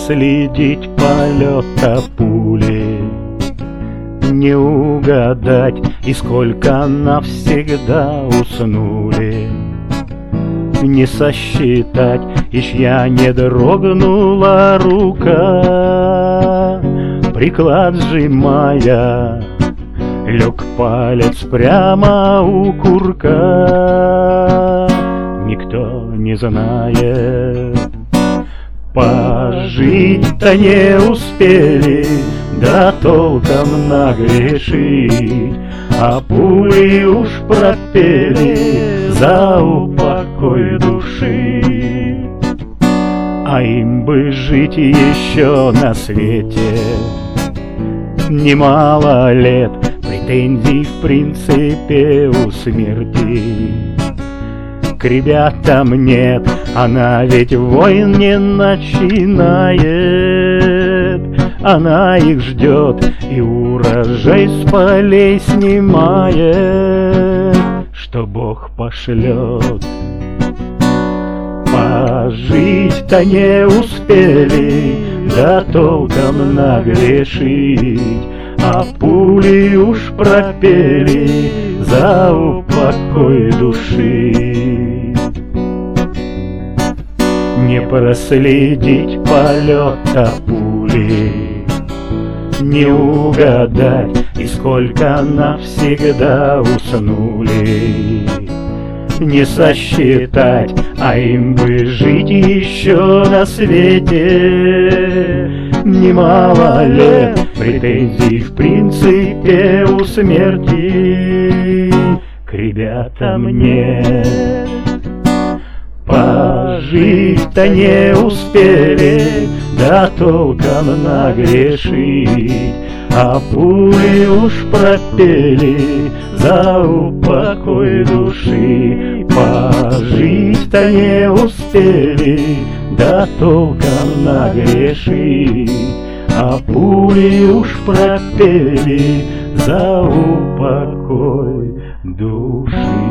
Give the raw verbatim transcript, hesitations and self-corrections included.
проследить полета пули, не угадать, и сколько навсегда уснули, не сосчитать, и чья не дрогнула рука, приклад сжимая, лег палец прямо у курка. Никто не знает, пожить-то не успели, да толком нагрешить, а пули уж пропели за упокой души. А им бы жить еще на свете немало лет, претензий в принципе у смерти к ребятам нет. Она ведь войн не начинает, она их ждет и урожай с полей снимает, что Бог пошлет. Пожить-то не успели, да толком нагрешить, а пули уж пропели за упокой души. Не проследить полета пули, не угадать, и сколько навсегда уснули, не сосчитать, а им бы жить еще на свете немало лет, претензий в принципе у смерти к ребятам нет. Пожить-то не успели, да толком нагрешить, а пули уж пропели за упокой души. Пожить-то не успели, да толком нагрешить, а пули уж пропели за упокой души.